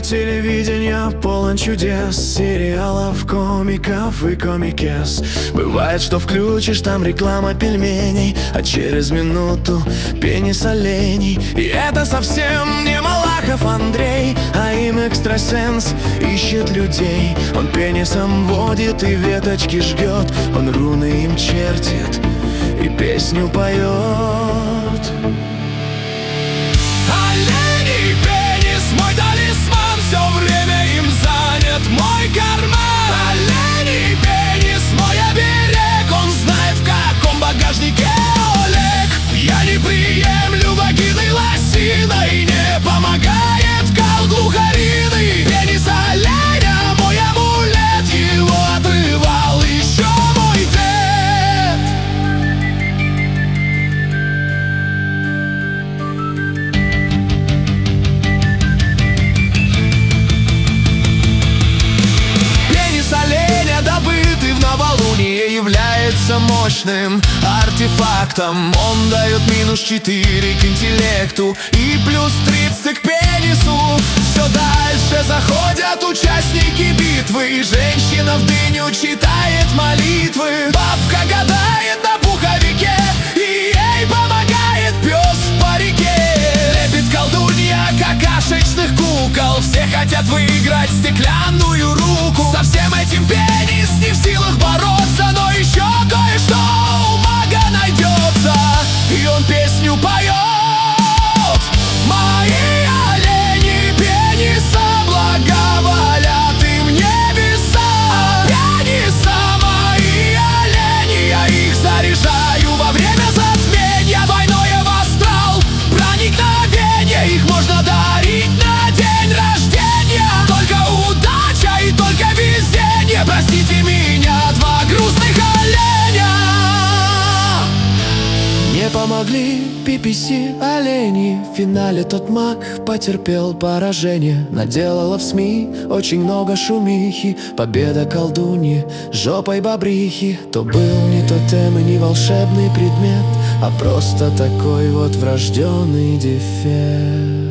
телевидения полон чудес, сериалов, комиков и комикес. Бывает, что включишь, там реклама пельменей, а через минуту пенис оленей. И это совсем не Малахов Андрей, а им экстрасенс ищет людей. Он пенисом водит и веточки жгет, он руны им чертит и песню поет. Оленей пенис, мой талисман, все время им занят мой карман. Оленей пенис, мой оберег, он знает, в каком багажнике Олег. Я не приемлю вагины лосина и не помогает кал глухарины. Пенис оленя, мой амулет, его отрывал еще мой дед. Пенис оленя, добытый в новолуние, является мощным артефактом. Он дает -4 к интеллекту и +30 к пенису. Все дальше заходят участники битвы, женщина в дыню читает молитвы. Бабка гадает на пуховике, и ей помогает пес в парике. Лепит колдунья какашечных кукол, все хотят выиграть стеклянную руку. Со всем этим пенис не в силах бороться, но еще кое-что у мага найдется, и он песню поет. Мои олени пениса благоволят им небеса. Пениса мои олени, я их заряжаю во время затмения. Двойное в астрал проникновение, их можно дарить на день рождения. Только удача и только везение, простите меня, два грустных оленя. Не помогли PPC олени, в финале тот маг потерпел поражение. Наделала в СМИ очень много шумихи, победа колдуньи жопой бобрихи. То был не тотем и не волшебный предмет, а просто такой вот врожденный дефект.